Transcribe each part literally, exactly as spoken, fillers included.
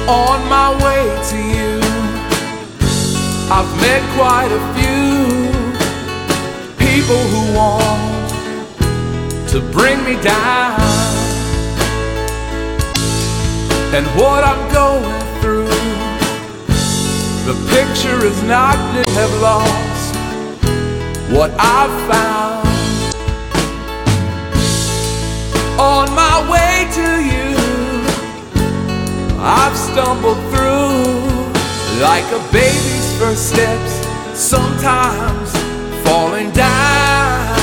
On my way to you, I've met quite a few people who want to bring me down. And what I'm going through, the picture is not new. Have lost what I've found. On my way to you, I've stumbled through like a baby's first steps, sometimes falling down.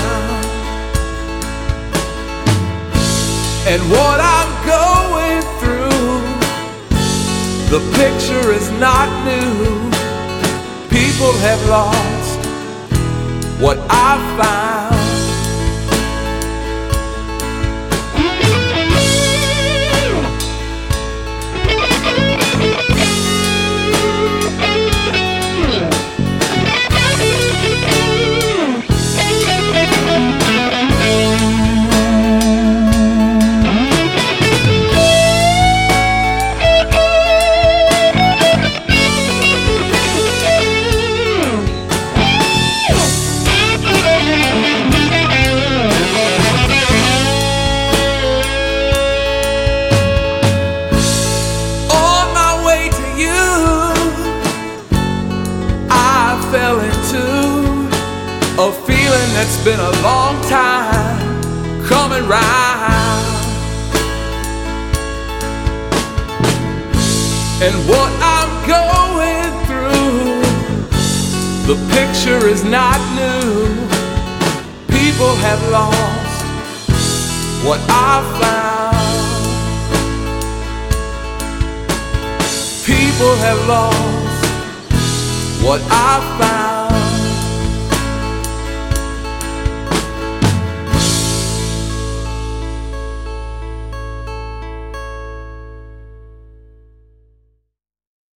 And what I'm going through, the picture is not new. People have lost what I've found. Fell into a feeling that's been a long time coming round. And what I'm going through, the picture is not new. People have lost what I found. People have lost what I found.